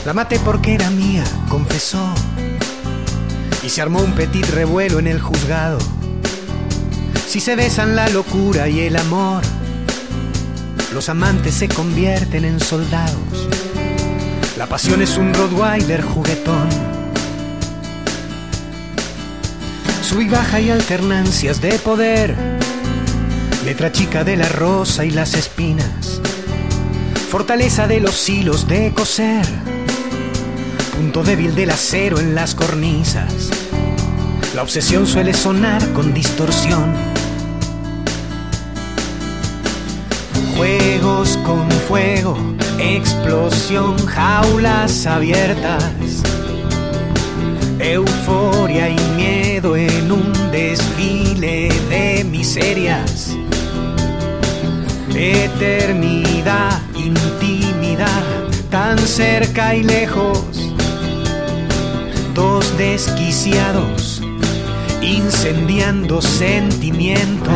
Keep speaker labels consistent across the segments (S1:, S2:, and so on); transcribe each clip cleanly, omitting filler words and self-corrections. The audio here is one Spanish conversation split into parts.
S1: La maté porque era mía, confesó, y se armó un petit revuelo en el juzgado. Si se besan la locura y el amor, los amantes se convierten en soldados. La pasión es un Rottweiler juguetón. Sub y baja y alternancias de poder, letra chica de la rosa y las espinas, fortaleza de los hilos de coser, punto débil del acero en las cornisas. La obsesión suele sonar con distorsión. Juegos con fuego, explosión, jaulas abiertas, euforia y miedo en un desfile de miserias. Eternidad, intimidad, tan cerca y lejos. Dos desquiciados, incendiando sentimientos.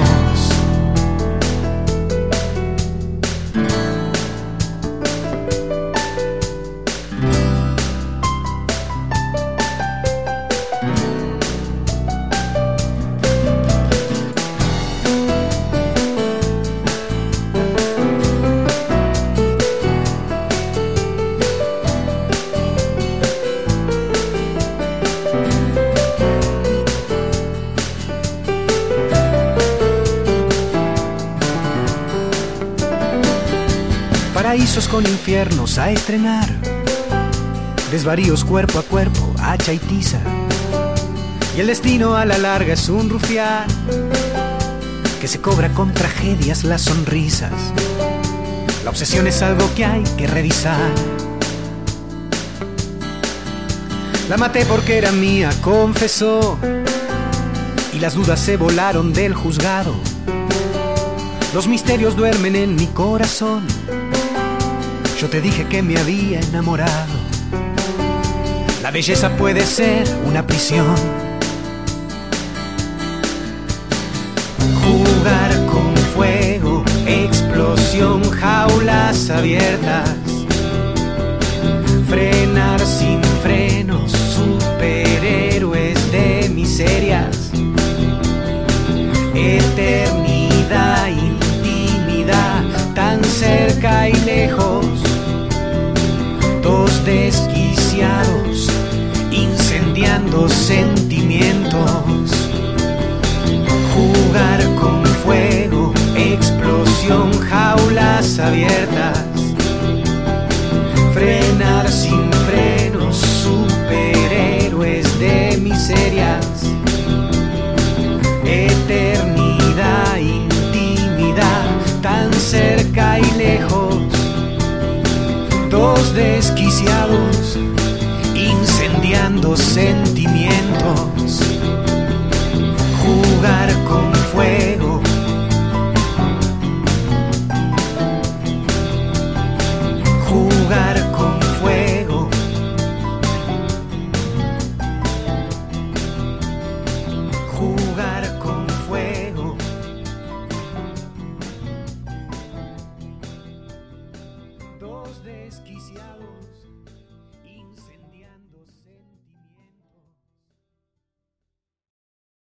S1: Paraísos con infiernos a estrenar, desvaríos cuerpo a cuerpo, hacha y tiza. Y el destino a la larga es un rufián que se cobra con tragedias las sonrisas. La obsesión es algo que hay que revisar. La maté porque era mía, confesó, y las dudas se volaron del juzgado. Los misterios duermen en mi corazón. Yo te dije que me había enamorado. La belleza puede ser una prisión. Jugar con fuego, explosión, jaulas abiertas, frenar sin frenos, superhéroes de miserias. Eternidad, intimidad, tan cerca y lejos. Dos desquiciados, incendiando sentimientos. Jugar con fuego, explosión, jaulas abiertas, frenar sin frenos, superhéroes de miserias. Eternidad, intimidad, tan cerca y lejos. Dos desquiciados, incendiando sentimientos. Jugar con fuego, jugar con fuego, jugar con fuego. Dos desquiciados.